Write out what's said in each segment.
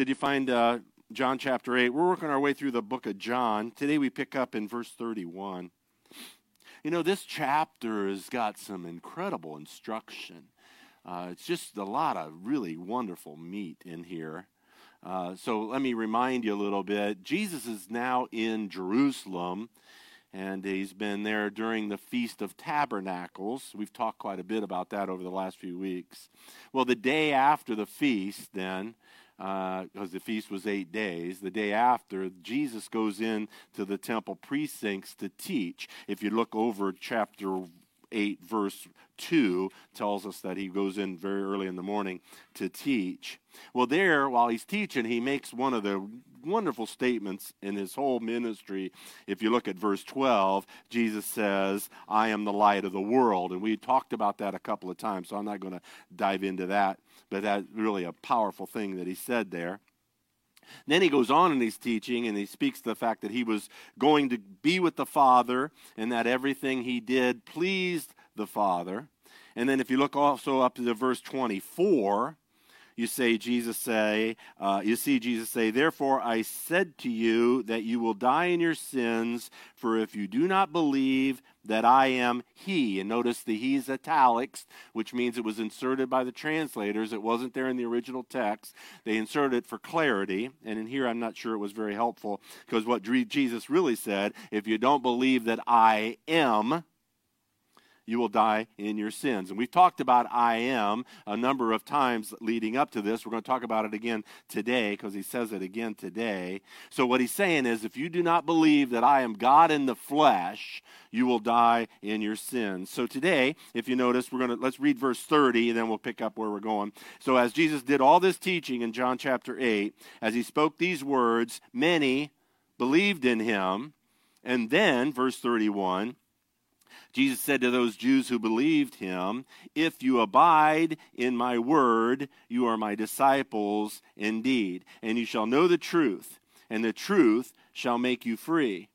Did you find John chapter 8? We're working our way through the book of John. Today we pick up in verse 31. You know, this chapter has got some incredible instruction. It's just a lot of really wonderful meat in here. So let me remind you a little bit. Jesus is now in Jerusalem, and he's been there during the Feast of Tabernacles. We've talked quite a bit about that over the last few weeks. Well, the day after the feast then, because the feast was 8 days, the day after, Jesus goes in to the temple precincts to teach. If you look over chapter 8, verse 2, tells us that he goes in very early in the morning to teach. Well, there, while he's teaching, he makes one of the wonderful statements in his whole ministry. If you look at verse 12, Jesus says, I am the light of the world. And we talked about that a couple of times, so I'm not going to dive into that. But that's really a powerful thing that he said there. Then he goes on in his teaching, and he speaks to the fact that he was going to be with the Father, and that everything he did pleased the Father. And then if you look also up to the verse 24, you see Jesus say, therefore I said to you that you will die in your sins, for if you do not believe that I am he. And notice the he's italics, which means it was inserted by the translators. It wasn't there in the original text. They inserted it for clarity. And in here I'm not sure it was very helpful, because what Jesus really said, if you don't believe that I am, you will die in your sins. And we've talked about I am a number of times leading up to this. We're going to talk about it again today, because he says it again today. So what he's saying is, if you do not believe that I am God in the flesh, you will die in your sins. So today, if you notice, let's read verse 30, and then we'll pick up where we're going. So as Jesus did all this teaching in John chapter 8, as he spoke these words, many believed in him. And then, verse 31, Jesus said to those Jews who believed him, if you abide in my word, you are my disciples indeed, and you shall know the truth, and the truth shall make you free.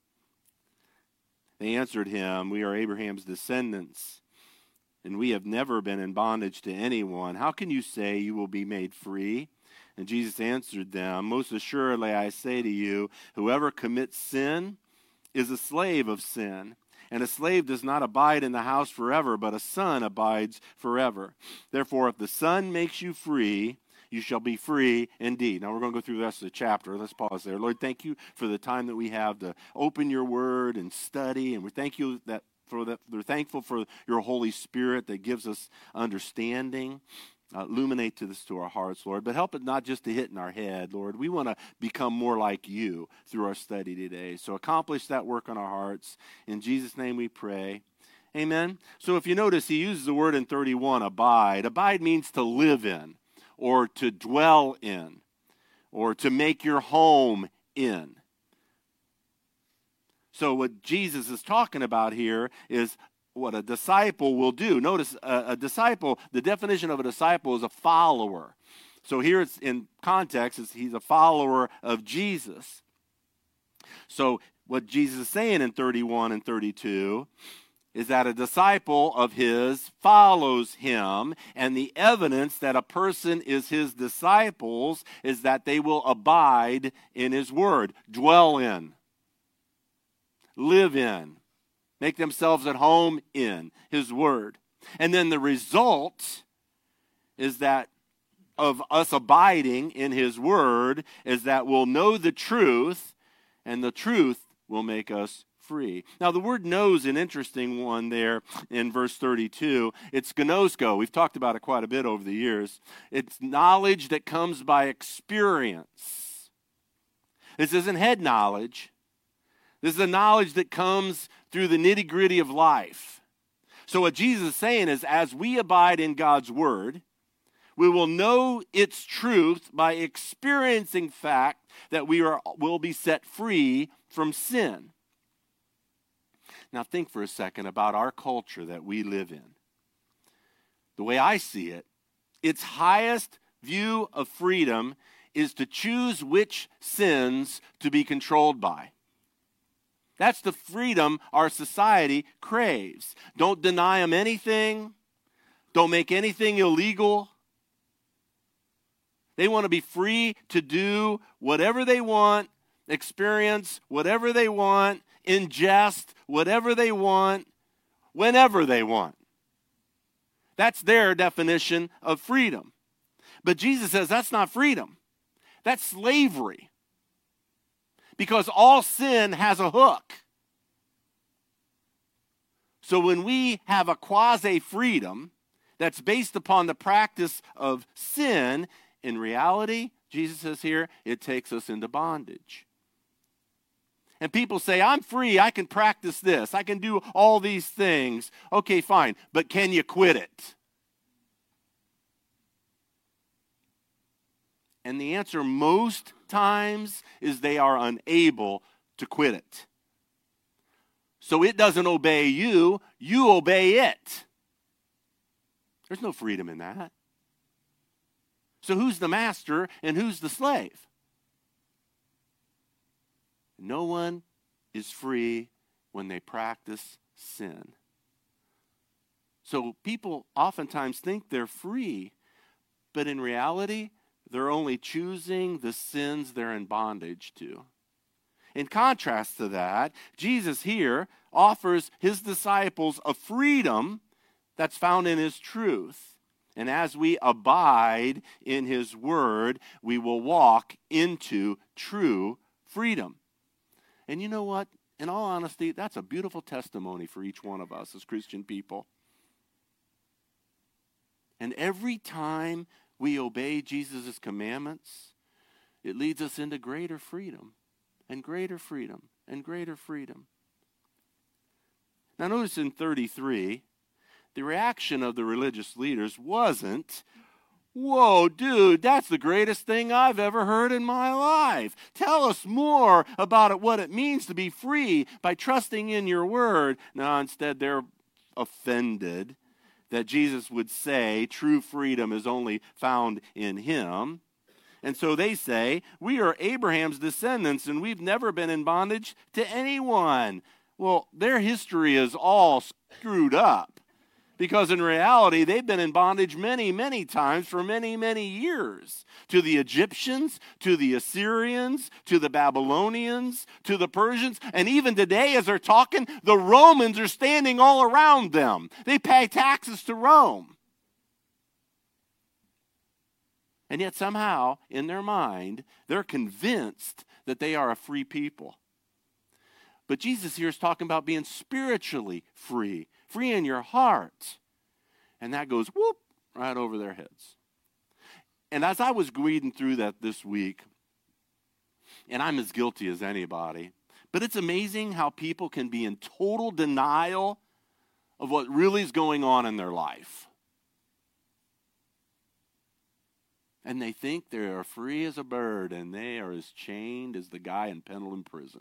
They answered him, we are Abraham's descendants, and we have never been in bondage to anyone. How can you say you will be made free? And Jesus answered them, most assuredly I say to you, whoever commits sin is a slave of sin. And a slave does not abide in the house forever, but a son abides forever. Therefore, if the Son makes you free, you shall be free indeed. Now, we're going to go through the rest of the chapter. Let's pause there. Lord, thank you for the time that we have to open your word and study. And we thank you we're thankful for your Holy Spirit that gives us understanding. Illuminate this to our hearts, Lord, but help it not just to hit in our head, Lord. We want to become more like you through our study today. So accomplish that work on our hearts. In Jesus' name we pray. Amen. So if you notice, he uses the word in 31, abide. Abide means to live in, or to dwell in, or to make your home in. So what Jesus is talking about here is what a disciple will do. Notice a disciple, the definition of a disciple is a follower. So here it's in context, he's a follower of Jesus. So what Jesus is saying in 31 and 32 is that a disciple of his follows him, and the evidence that a person is his disciples is that they will abide in his word, dwell in, live in, make themselves at home in his word. And then the result is that of us abiding in his word is that we'll know the truth, and the truth will make us free. Now, the word know is an interesting one there in verse 32. It's gnosko. We've talked about it quite a bit over the years. It's knowledge that comes by experience. This isn't head knowledge. This is a knowledge that comes through the nitty-gritty of life. So what Jesus is saying is, as we abide in God's word, we will know its truth by experiencing fact that we will be set free from sin. Now think for a second about our culture that we live in. The way I see it, its highest view of freedom is to choose which sins to be controlled by. That's the freedom our society craves. Don't deny them anything. Don't make anything illegal. They want to be free to do whatever they want, experience whatever they want, ingest whatever they want, whenever they want. That's their definition of freedom. But Jesus says that's not freedom. That's slavery. Because all sin has a hook. So when we have a quasi-freedom that's based upon the practice of sin, in reality, Jesus says here, it takes us into bondage. And people say, I'm free, I can practice this, I can do all these things. Okay, fine, but can you quit it? And the answer most times is they are unable to quit it. So it doesn't obey you, you obey it. There's no freedom in that. So who's the master and who's the slave? No one is free when they practice sin. So people oftentimes think they're free, but in reality, they're only choosing the sins they're in bondage to. In contrast to that, Jesus here offers his disciples a freedom that's found in his truth. And as we abide in his word, we will walk into true freedom. And you know what? In all honesty, that's a beautiful testimony for each one of us as Christian people. And every time we obey Jesus' commandments, it leads us into greater freedom and greater freedom and greater freedom. Now notice in 33, the reaction of the religious leaders wasn't, whoa, dude, that's the greatest thing I've ever heard in my life. Tell us more about what it means to be free by trusting in your word. No, instead they're offended that Jesus would say true freedom is only found in him. And so they say, we are Abraham's descendants and we've never been in bondage to anyone. Well, their history is all screwed up. Because in reality, they've been in bondage many, many times for many, many years. To the Egyptians, to the Assyrians, to the Babylonians, to the Persians. And even today, as they're talking, the Romans are standing all around them. They pay taxes to Rome. And yet somehow, in their mind, they're convinced that they are a free people. But Jesus here is talking about being spiritually free. Free in your heart. And that goes whoop right over their heads. And as I was reading through that this week, and I'm as guilty as anybody, but it's amazing how people can be in total denial of what really is going on in their life. And they think they are free as a bird and they are as chained as the guy in Pendleton Prison.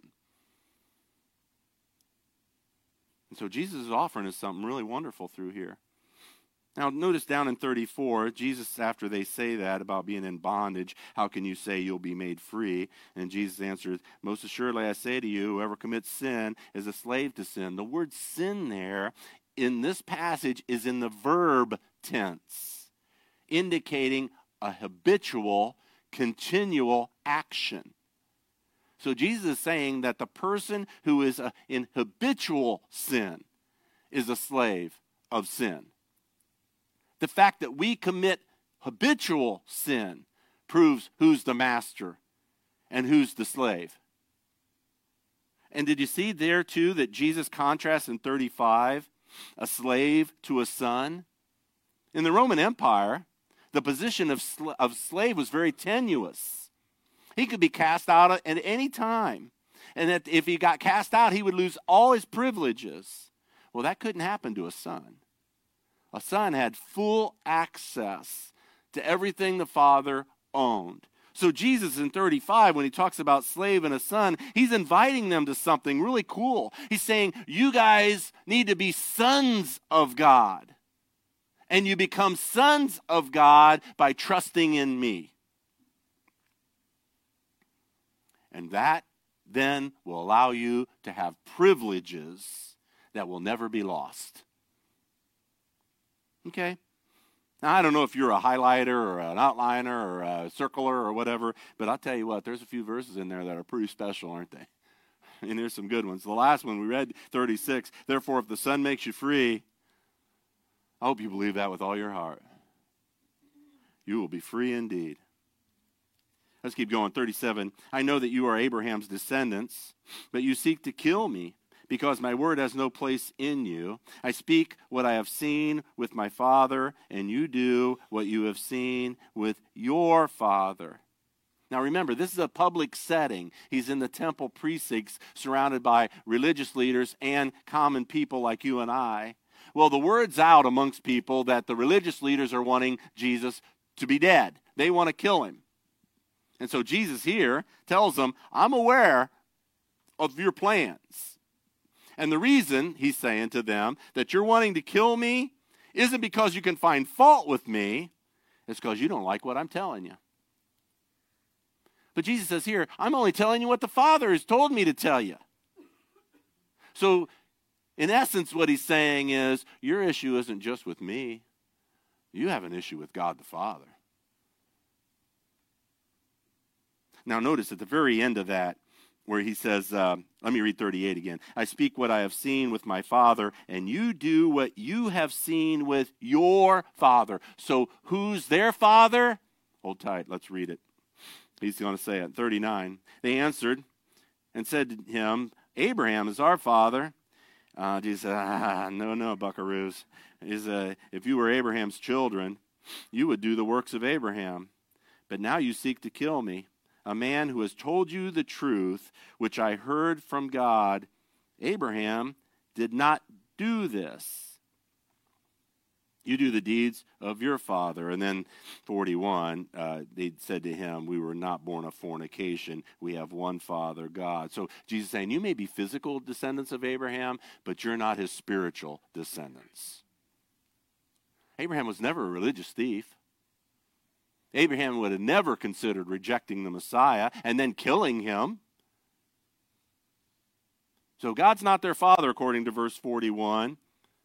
And so Jesus is offering us something really wonderful through here. Now notice down in 34, Jesus, after they say that about being in bondage, how can you say you'll be made free? And Jesus answers, most assuredly I say to you, whoever commits sin is a slave to sin. The word sin there in this passage is in the verb tense, indicating a habitual, continual action. So Jesus is saying that the person who is in habitual sin is a slave of sin. The fact that we commit habitual sin proves who's the master and who's the slave. And did you see there too that Jesus contrasts in 35 a slave to a son? In the Roman Empire, the position of slave was very tenuous. He could be cast out at any time. And that if he got cast out, he would lose all his privileges. Well, that couldn't happen to a son. A son had full access to everything the father owned. So Jesus in 35, when he talks about slave and a son, he's inviting them to something really cool. He's saying, you guys need to be sons of God. And you become sons of God by trusting in me. And that then will allow you to have privileges that will never be lost. Okay? Now, I don't know if you're a highlighter or an outliner or a circler or whatever, but I'll tell you what, there's a few verses in there that are pretty special, aren't they? And there's some good ones. The last one we read, 36, therefore if the Son makes you free, I hope you believe that with all your heart. You will be free indeed. Let's keep going. 37, I know that you are Abraham's descendants, but you seek to kill me, because my word has no place in you. I speak what I have seen with my father, and you do what you have seen with your father. Now remember, this is a public setting. He's in the temple precincts surrounded by religious leaders and common people like you and I. Well, the word's out amongst people that the religious leaders are wanting Jesus to be dead. They want to kill him. And so Jesus here tells them, I'm aware of your plans. And the reason, he's saying to them, that you're wanting to kill me isn't because you can find fault with me. It's because you don't like what I'm telling you. But Jesus says here, I'm only telling you what the Father has told me to tell you. So, in essence, what he's saying is, your issue isn't just with me. You have an issue with God the Father. Now, notice at the very end of that, where he says, let me read 38 again. I speak what I have seen with my Father, and you do what you have seen with your father. So who's their father? Hold tight, let's read it. He's going to say it. 39. They answered and said to him, Abraham is our father. Jesus said, no, buckaroos. If you were Abraham's children, you would do the works of Abraham. But now you seek to kill me, a man who has told you the truth, which I heard from God. Abraham did not do this. You do the deeds of your father. And then 41, they said to him, we were not born of fornication. We have one Father, God. So Jesus is saying, you may be physical descendants of Abraham, but you're not his spiritual descendants. Abraham was never a religious thief. Abraham would have never considered rejecting the Messiah and then killing him. So God's not their father, according to verse 41.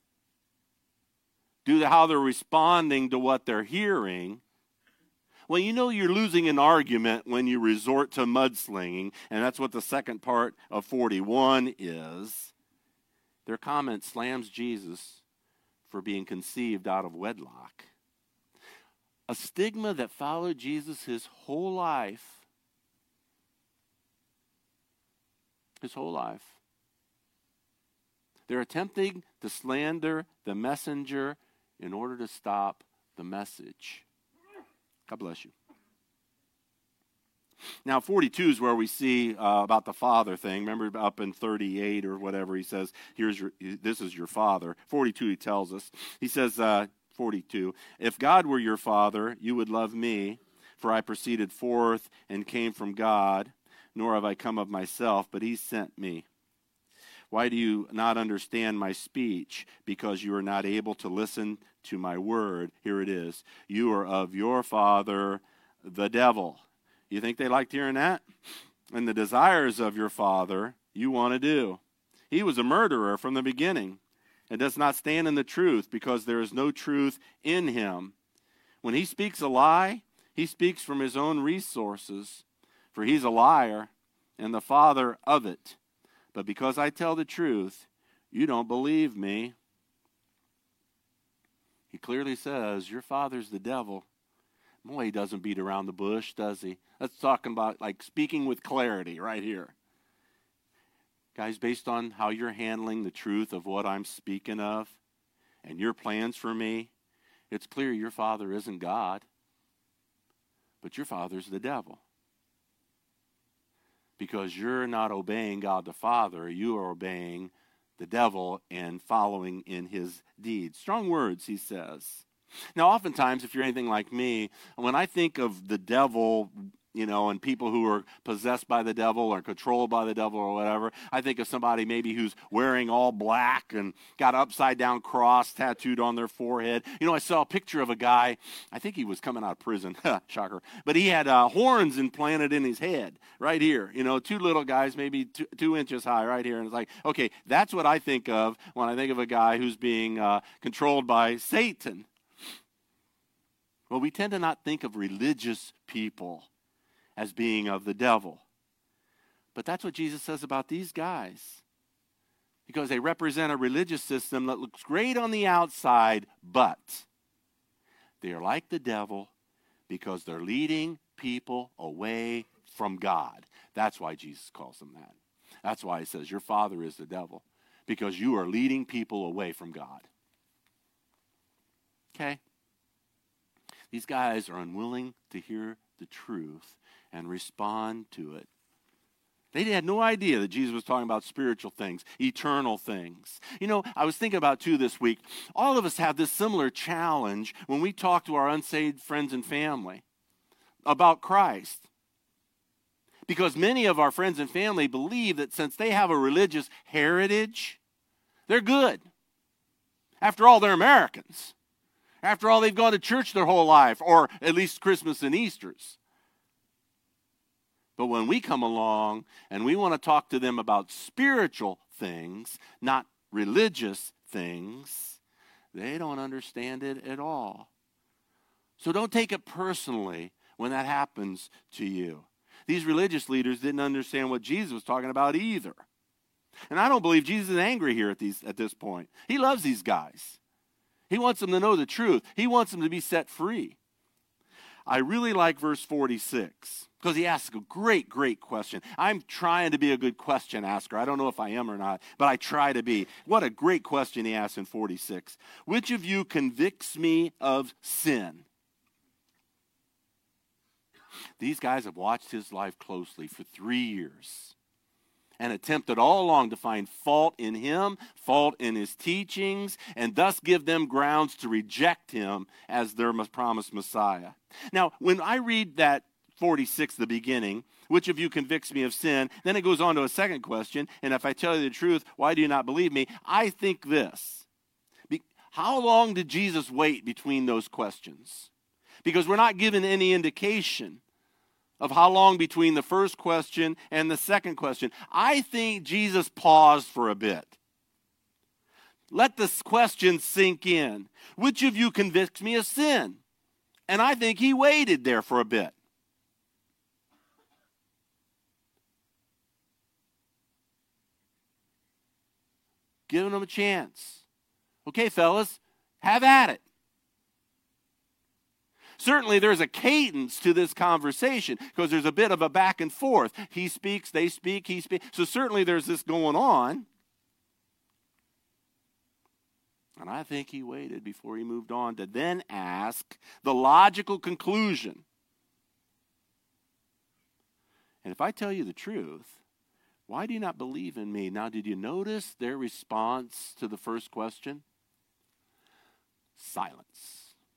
How they're responding to what they're hearing. Well, you know you're losing an argument when you resort to mudslinging, and that's what the second part of 41 is. Their comment slams Jesus for being conceived out of wedlock. A stigma that followed Jesus his whole life. His whole life. They're attempting to slander the messenger in order to stop the message. God bless you. Now, 42 is where we see about the father thing. Remember up in 38 or whatever, he says, this is your father. 42, he tells us. He says, 42, if God were your father, you would love me, for I proceeded forth and came from God, nor have I come of myself, but he sent me. Why do you not understand my speech? Because you are not able to listen to my word. Here it is. You are of your father, the devil. You think they liked hearing that? And the desires of your father you want to do. He was a murderer from the beginning and does not stand in the truth, because there is no truth in him. When he speaks a lie, he speaks from his own resources, for he's a liar and the father of it. But because I tell the truth, you don't believe me. He clearly says, your father's the devil. Boy, he doesn't beat around the bush, does he? That's talking about like speaking with clarity right here. Guys, based on how you're handling the truth of what I'm speaking of and your plans for me, it's clear your father isn't God, but your father's the devil. Because you're not obeying God the Father, you are obeying the devil and following in his deeds. Strong words, he says. Now, oftentimes, if you're anything like me, when I think of the devil, and people who are possessed by the devil or controlled by the devil or whatever, I think of somebody maybe who's wearing all black and got an upside-down cross tattooed on their forehead. I saw a picture of a guy, I think he was coming out of prison, shocker, but he had horns implanted in his head right here. Two little guys, maybe 2 inches high right here. And it's like, okay, that's what I think of when I think of a guy who's being controlled by Satan. Well, we tend to not think of religious people as being of the devil. But that's what Jesus says about these guys. Because they represent a religious system that looks great on the outside, but they are like the devil because they're leading people away from God. That's why Jesus calls them that. That's why he says, your father is the devil, because you are leading people away from God. Okay? These guys are unwilling to hear the truth and respond to it. They had no idea that Jesus was talking about spiritual things, eternal things. You know, I was thinking about, too, this week, all of us have this similar challenge when we talk to our unsaved friends and family about Christ. Because many of our friends and family believe that since they have a religious heritage, they're good. After all, they're Americans. After all, they've gone to church their whole life, or at least Christmas and Easter's. But when we come along and we want to talk to them about spiritual things, not religious things, they don't understand it at all. So don't take it personally when that happens to you. These religious leaders didn't understand what Jesus was talking about either. And I don't believe Jesus is angry here at this point. He loves these guys. He wants them to know the truth. He wants them to be set free. I really like verse 46 because he asks a great, great question. I'm trying to be a good question asker. I don't know if I am or not, but I try to be. What a great question he asks in 46. Which of you convicts me of sin? These guys have watched his life closely for 3 years and attempted all along to find fault in him, fault in his teachings, and thus give them grounds to reject him as their promised Messiah. Now, when I read that 46, the beginning, which of you convicts me of sin, then it goes on to a second question, and if I tell you the truth, why do you not believe me? I think this. How long did Jesus wait between those questions? Because we're not given any indication of how long between the first question and the second question. I think Jesus paused for a bit. Let this question sink in. Which of you convicts me of sin? And I think he waited there for a bit. Giving them a chance. Okay, fellas, have at it. Certainly there's a cadence to this conversation because there's a bit of a back and forth. He speaks, they speak, he speaks. So certainly there's this going on. And I think he waited before he moved on to then ask the logical conclusion. And if I tell you the truth, why do you not believe in me? Now, did you notice their response to the first question? Silence.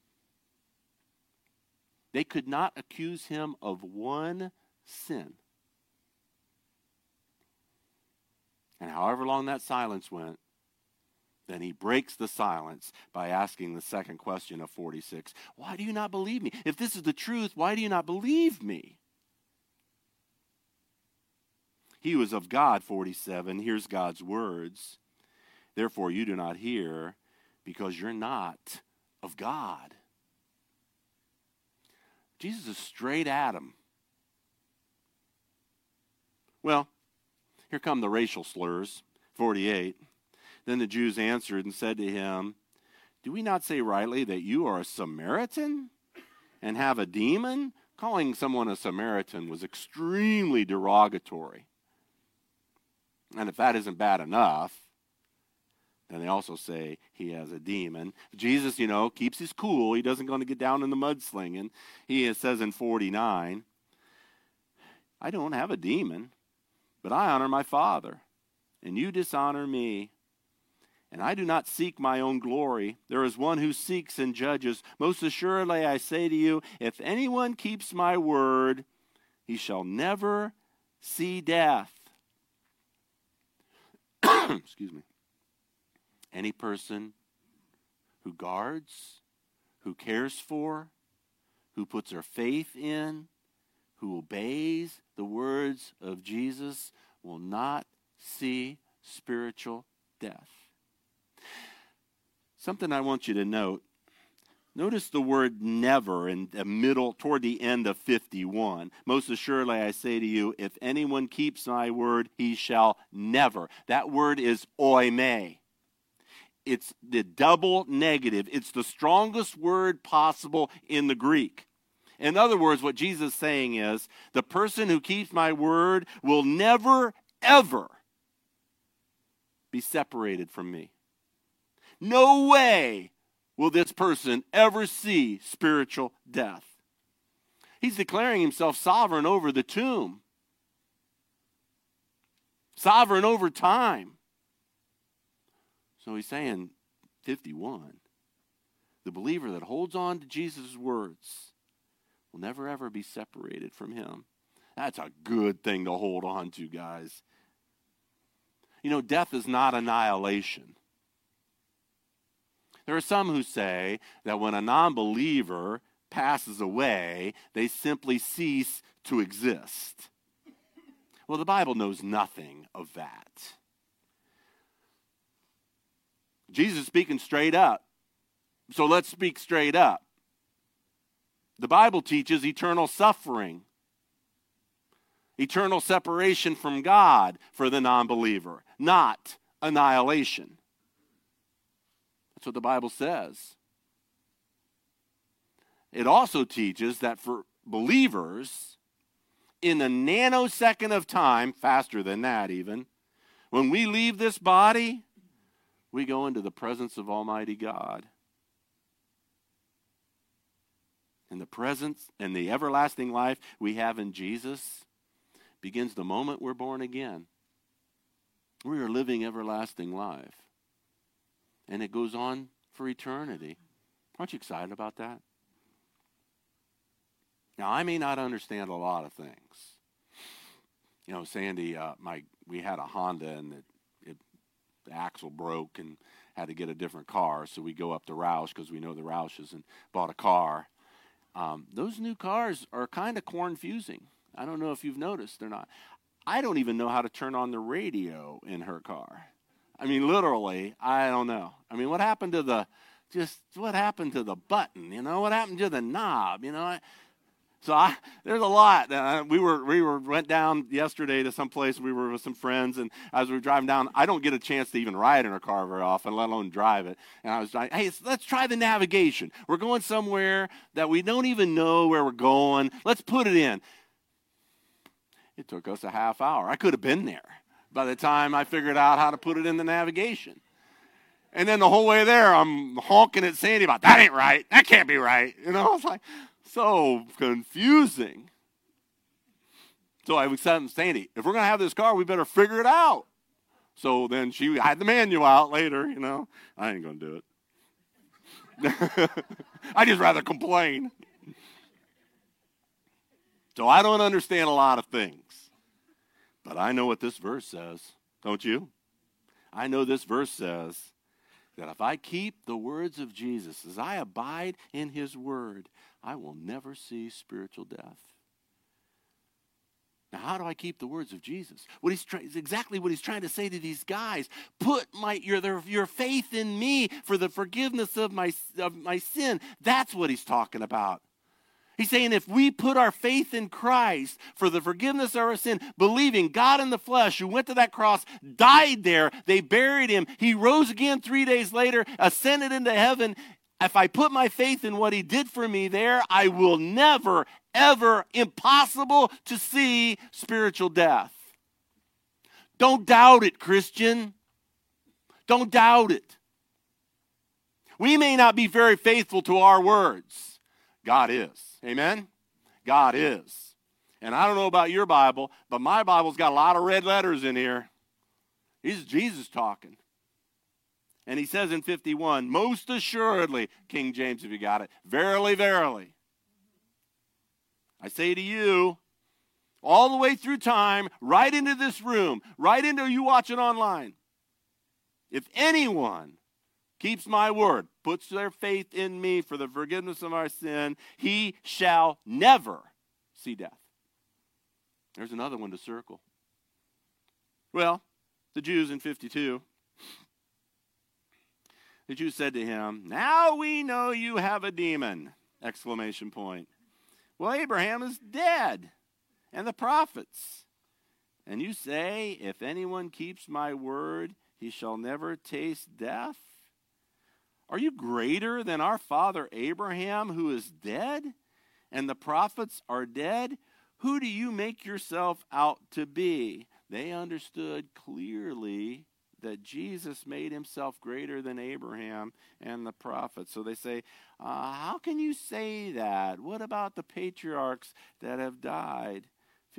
They could not accuse him of one sin. And however long that silence went, then he breaks the silence by asking the second question of 46. Why do you not believe me? If this is the truth, why do you not believe me? He was of God, 47. Here's God's words. Therefore you do not hear because you're not of God. Jesus is straight at him. Well, here come the racial slurs. 48. Then the Jews answered and said to him, do we not say rightly that you are a Samaritan and have a demon? Calling someone a Samaritan was extremely derogatory. And if that isn't bad enough, then they also say he has a demon. Jesus, keeps his cool. He doesn't going to get down in the mudslinging. He says in 49, I don't have a demon, but I honor my Father, and you dishonor me. And I do not seek my own glory. There is one who seeks and judges. Most assuredly I say to you, if anyone keeps my word, he shall never see death. Excuse me. Any person who guards, who cares for, who puts their faith in, who obeys the words of Jesus will not see spiritual death. Something I want you to note. Notice the word never in the middle, toward the end of 51. Most assuredly I say to you, if anyone keeps my word, he shall never. That word is oime. It's the double negative. It's the strongest word possible in the Greek. In other words, what Jesus is saying is, the person who keeps my word will never, ever be separated from me. No way will this person ever see spiritual death. He's declaring himself sovereign over the tomb, sovereign over time. So he's saying, 51, the believer that holds on to Jesus' words will never ever be separated from him. That's a good thing to hold on to, guys. You know, death is not annihilation. There are some who say that when a non-believer passes away, they simply cease to exist. Well, the Bible knows nothing of that. Jesus is speaking straight up. So let's speak straight up. The Bible teaches eternal suffering, eternal separation from God for the non-believer, not annihilation. That's what the Bible says. It also teaches that for believers, in a nanosecond of time, faster than that even, when we leave this body, we go into the presence of Almighty God. And the presence and the everlasting life we have in Jesus begins the moment we're born again. We are living everlasting life. And it goes on for eternity. Aren't you excited about that? Now, I may not understand a lot of things. You know, Sandy, we had a Honda and the axle broke and had to get a different car. So we go up to Roush because we know the Roushes and bought a car. Those new cars are kind of confusing. I don't know if you've noticed or not. I don't even know how to turn on the radio in her car. I mean, literally, I don't know. I mean, what happened to the button? You know, what happened to the knob? You know, there's a lot. We went down yesterday to some place. We were with some friends, and as we were driving down, I don't get a chance to even ride in her car very often, let alone drive it. And I was like, hey, let's try the navigation. We're going somewhere that we don't even know where we're going. Let's put it in. It took us a half hour. I could have been there by the time I figured out how to put it in the navigation. And then the whole way there, I'm honking at Sandy about, that ain't right. That can't be right. You know, it's like, so confusing. So I was telling Sandy, if we're going to have this car, we better figure it out. So then she had the manual out later, you know. I ain't going to do it. I just rather complain. So I don't understand a lot of things. But I know what this verse says, don't you? I know this verse says that if I keep the words of Jesus, as I abide in his word, I will never see spiritual death. Now, how do I keep the words of Jesus? Exactly what he's trying to say to these guys. Put your faith in me for the forgiveness of my sin. That's what he's talking about. He's saying if we put our faith in Christ for the forgiveness of our sin, believing God in the flesh who went to that cross, died there, they buried him, he rose again 3 days later, ascended into heaven. If I put my faith in what he did for me there, I will never, ever, impossible to see spiritual death. Don't doubt it, Christian. Don't doubt it. We may not be very faithful to our words. God is. Amen? God is. And I don't know about your Bible, but my Bible's got a lot of red letters in here. This is Jesus talking. And he says in 51, most assuredly, King James, if you got it, verily, verily. I say to you, all the way through time, right into this room, right into you watching online, if anyone keeps my word, puts their faith in me for the forgiveness of our sin, he shall never see death. There's another one to circle. Well, the Jews in 52, The Jews said to him, "Now we know you have a demon!" Exclamation point. "Well, Abraham is dead, and the prophets. And you say, if anyone keeps my word, he shall never taste death? Are you greater than our father Abraham, who is dead, and the prophets are dead? Who do you make yourself out to be?" They understood clearly that Jesus made himself greater than Abraham and the prophets. So they say, how can you say that? What about the patriarchs that have died?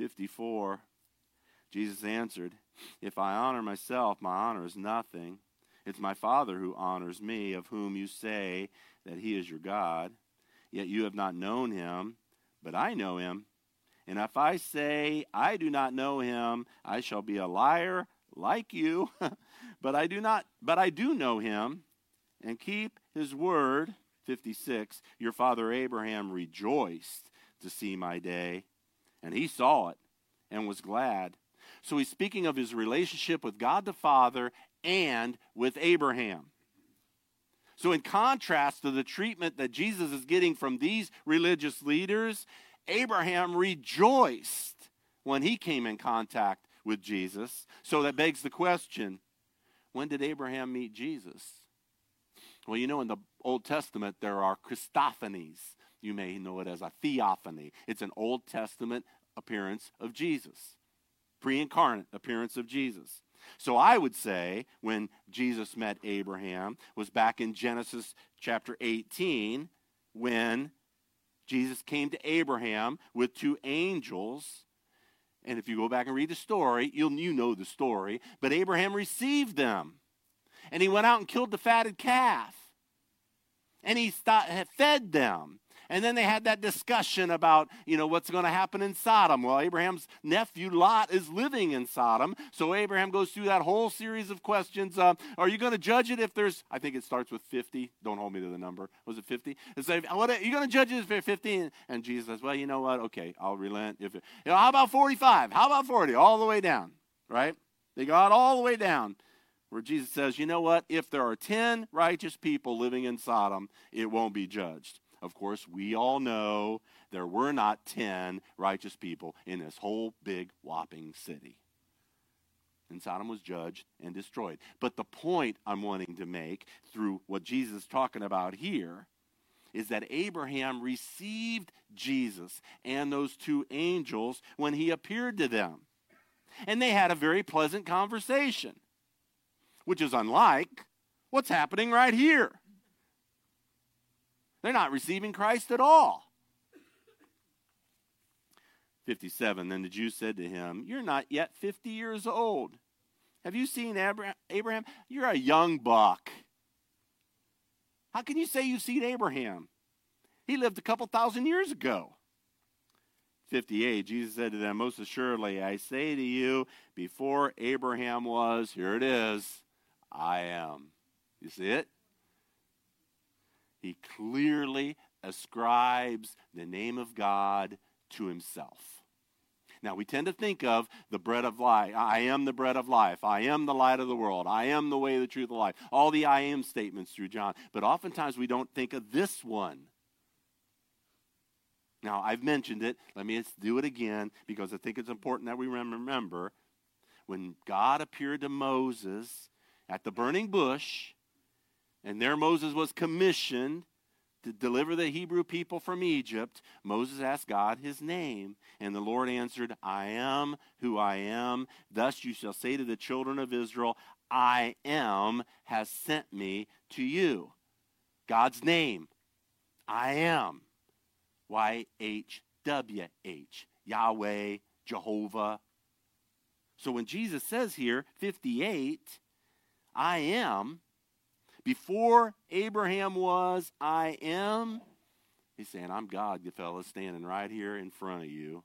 54. Jesus answered, "If I honor myself, my honor is nothing. It's my Father who honors me, of whom you say that he is your God. Yet you have not known him, but I know him. And if I say I do not know him, I shall be a liar like you. But I do know him and keep his word." 56. "Your father Abraham rejoiced to see my day, and he saw it and was glad." So he's speaking of his relationship with God the Father and with Abraham. So in contrast to the treatment that Jesus is getting from these religious leaders, Abraham rejoiced when he came in contact with Jesus. So that begs the question, when did Abraham meet Jesus? Well, you know, in the Old Testament, there are Christophanies. You may know it as a theophany. It's an Old Testament appearance of Jesus, pre-incarnate appearance of Jesus. So I would say when Jesus met Abraham was back in Genesis chapter 18, when Jesus came to Abraham with two angels. And if you go back and read the story, you know the story. But Abraham received them. And he went out and killed the fatted calf. And he fed them. And then they had that discussion about, what's going to happen in Sodom. Well, Abraham's nephew Lot is living in Sodom. So Abraham goes through that whole series of questions. Are you going to judge it if there's, I think it starts with 50. Don't hold me to the number. Was it 50? And say, what, are you going to judge it if it's 50? And Jesus says, well, you know what? Okay, I'll relent. How about 45? How about 40? All the way down, right? They got all the way down. Where Jesus says, you know what? If there are 10 righteous people living in Sodom, it won't be judged. Of course, we all know there were not 10 righteous people in this whole big whopping city. And Sodom was judged and destroyed. But the point I'm wanting to make through what Jesus is talking about here is that Abraham received Jesus and those two angels when he appeared to them. And they had a very pleasant conversation, which is unlike what's happening right here. They're not receiving Christ at all. 57, then the Jews said to him, "You're not yet 50 years old. Have you seen Abraham? You're a young buck. How can you say you've seen Abraham? He lived a couple thousand years ago." 58, Jesus said to them, "Most assuredly, I say to you, before Abraham was," here it is, "I am." You see it? He clearly ascribes the name of God to himself. Now, we tend to think of the bread of life. I am the bread of life. I am the light of the world. I am the way, the truth, the life. All the I am statements through John. But oftentimes we don't think of this one. Now, I've mentioned it. Let me do it again because I think it's important that we remember. When God appeared to Moses at the burning bush, and there Moses was commissioned to deliver the Hebrew people from Egypt, Moses asked God his name. And the Lord answered, "I am who I am. Thus you shall say to the children of Israel, I am has sent me to you." God's name, I am. YHWH. Yahweh, Jehovah. So when Jesus says here, 58, I am, before Abraham was, I am. He's saying, I'm God, you fellas, standing right here in front of you.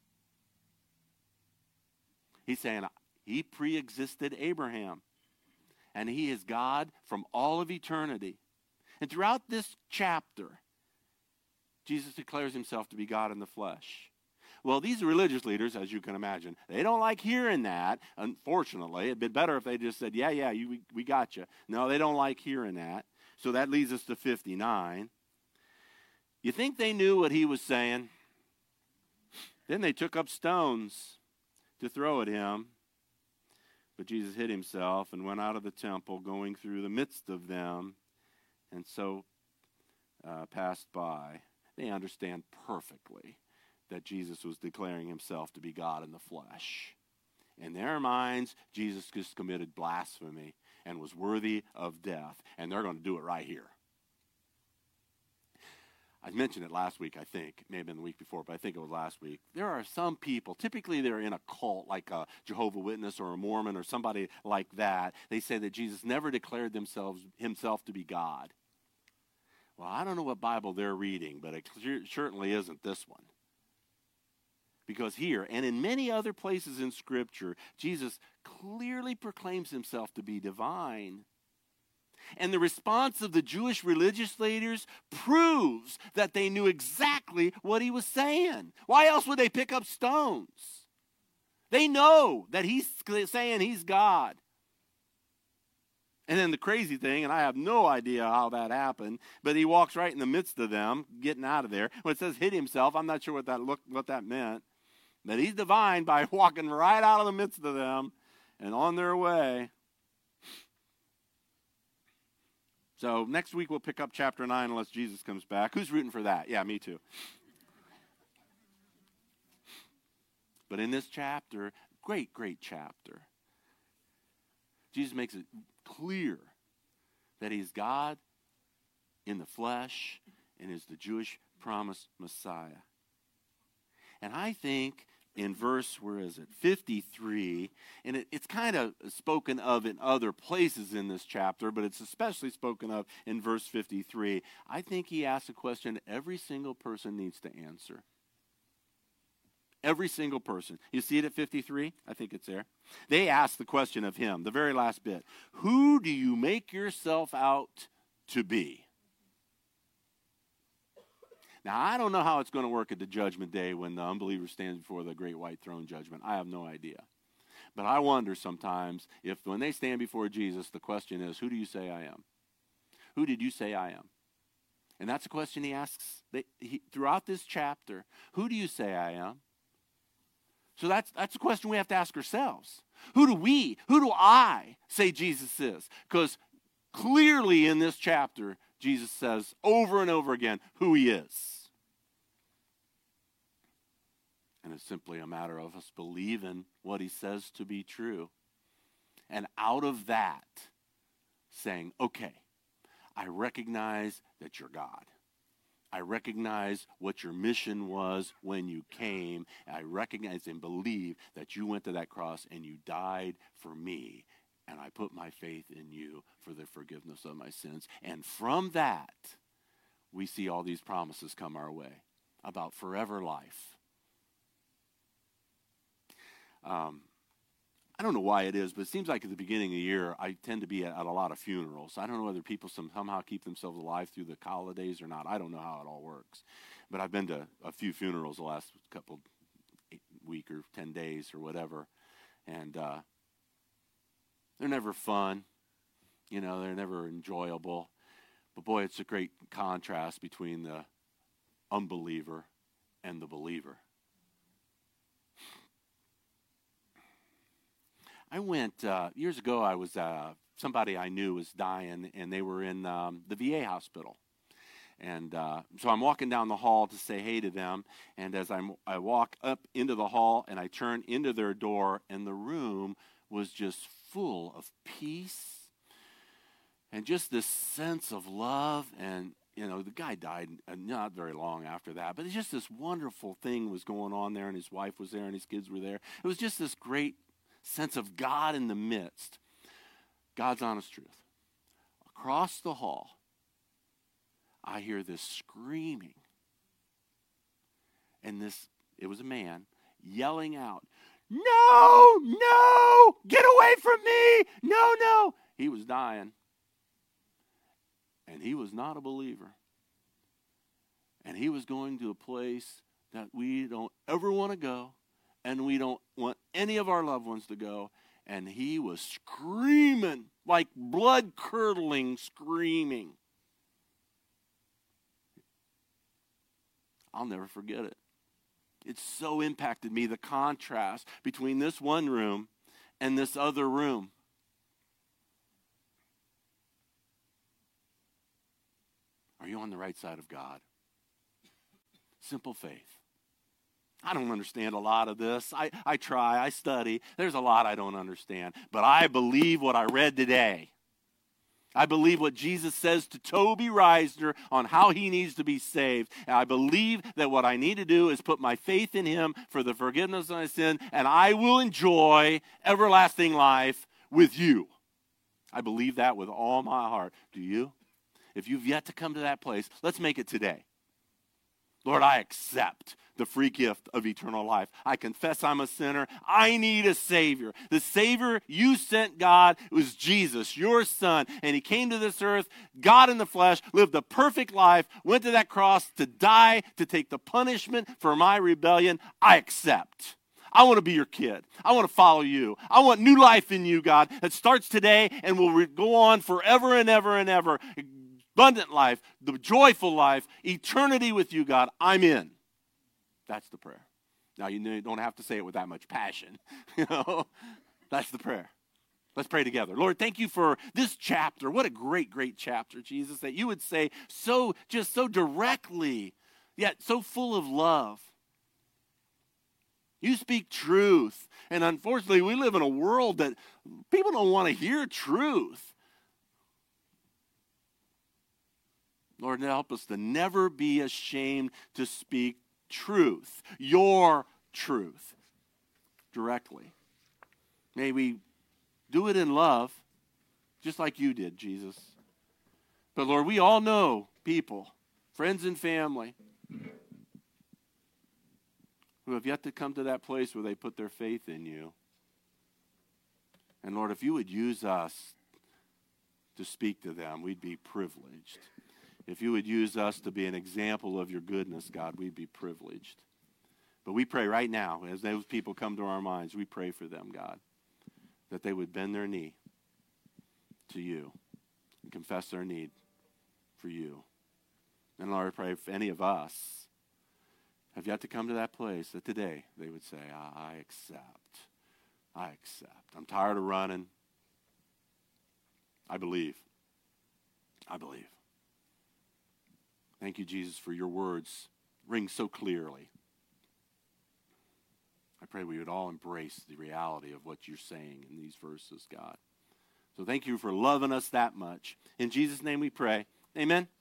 He's saying, he pre-existed Abraham. And he is God from all of eternity. And throughout this chapter, Jesus declares himself to be God in the flesh. Well, these religious leaders, as you can imagine, they don't like hearing that. Unfortunately, it'd been better if they just said, yeah, we got you. No, they don't like hearing that. So that leads us to 59. You think they knew what he was saying? Then they took up stones to throw at him. But Jesus hid himself and went out of the temple, going through the midst of them, and so passed by. They understand perfectly that Jesus was declaring himself to be God in the flesh. In their minds, Jesus just committed blasphemy and was worthy of death, and they're going to do it right here. I mentioned it last week, I think. It may have been the week before, but I think it was last week. There are some people, typically they're in a cult like a Jehovah's Witness or a Mormon or somebody like that. They say that Jesus never declared himself to be God. Well, I don't know what Bible they're reading, but it certainly isn't this one. Because here, and in many other places in Scripture, Jesus clearly proclaims himself to be divine. And the response of the Jewish religious leaders proves that they knew exactly what he was saying. Why else would they pick up stones? They know that he's saying he's God. And then the crazy thing, and I have no idea how that happened, but he walks right in the midst of them, getting out of there. When it says hid himself, I'm not sure what that meant. But he's divine by walking right out of the midst of them and on their way. So next week we'll pick up chapter 9 unless Jesus comes back. Who's rooting for that? Yeah, me too. But in this chapter, great chapter, Jesus makes it clear that he's God in the flesh and is the Jewish promised Messiah. And I think in verse, 53, and it's kind of spoken of in other places in this chapter, but it's especially spoken of in verse 53. I think he asks a question every single person needs to answer. Every single person. You see it at 53? I think it's there. They ask the question of him, the very last bit. Who do you make yourself out to be? Now, I don't know how it's going to work at the judgment day when the unbeliever stands before the great white throne judgment. I have no idea. But I wonder sometimes if when they stand before Jesus, the question is, who do you say I am? Who did you say I am? And that's a question he asks throughout this chapter. Who do you say I am? So that's a question we have to ask ourselves. Who do I say Jesus is? Because clearly in this chapter, Jesus says over and over again who he is. And it's simply a matter of us believing what he says to be true. And out of that, saying, okay, I recognize that you're God. I recognize what your mission was when you came. I recognize and believe that you went to that cross and you died for me. And I put my faith in you for the forgiveness of my sins. And from that, we see all these promises come our way about forever life. I don't know why it is, but it seems like at the beginning of the year, I tend to be at a lot of funerals. I don't know whether people somehow keep themselves alive through the holidays or not. I don't know how it all works. But I've been to a few funerals the last couple week or 10 days or whatever. And they're never fun. You know, they're never enjoyable. But boy, it's a great contrast between the unbeliever and the believer. I went, years ago, I was, somebody I knew was dying, and they were in the VA hospital. And so I'm walking down the hall to say hey to them, and as I walk up into the hall, and I turn into their door, and the room was just full of peace, and just this sense of love, and you know, the guy died not very long after that, but it's just this wonderful thing was going on there, and his wife was there, and his kids were there. It was just this great sense of God in the midst. God's honest truth. Across the hall, I hear this screaming. And it was a man yelling out, "No, no, get away from me, no, no." He was dying. And he was not a believer. And he was going to a place that we don't ever want to go. And we don't want any of our loved ones to go. And he was screaming, like blood-curdling screaming. I'll never forget it. It so impacted me, the contrast between this one room and this other room. Are you on the right side of God? Simple faith. I don't understand a lot of this. I try, I study. There's a lot I don't understand. But I believe what I read today. I believe what Jesus says to Toby Reisner on how he needs to be saved. And I believe that what I need to do is put my faith in him for the forgiveness of my sin, and I will enjoy everlasting life with you. I believe that with all my heart. Do you? If you've yet to come to that place, let's make it today. Lord, I accept the free gift of eternal life. I confess I'm a sinner. I need a Savior. The Savior you sent, God, was Jesus, your Son. And he came to this earth, God in the flesh, lived a perfect life, went to that cross to die, to take the punishment for my rebellion. I accept. I want to be your kid. I want to follow you. I want new life in you, God, that starts today and will go on forever and ever and ever. Abundant life, the joyful life, eternity with you, God. I'm in. That's the prayer. Now, you don't have to say it with that much passion. That's the prayer. Let's pray together. Lord, thank you for this chapter. What a great, great chapter, Jesus, that you would say so directly, yet so full of love. You speak truth. And unfortunately, we live in a world that people don't want to hear truth. Lord, help us to never be ashamed to speak truth, your truth, directly. May we do it in love, just like you did, Jesus. But Lord, we all know people, friends and family, who have yet to come to that place where they put their faith in you. And Lord, if you would use us to speak to them, we'd be privileged. If you would use us to be an example of your goodness, God, we'd be privileged. But we pray right now, as those people come to our minds, we pray for them, God, that they would bend their knee to you and confess their need for you. And Lord, I pray if any of us have yet to come to that place, that today they would say, I accept. I accept. I'm tired of running. I believe. I believe. Thank you, Jesus, for your words ring so clearly. I pray we would all embrace the reality of what you're saying in these verses, God. So thank you for loving us that much. In Jesus' name we pray. Amen.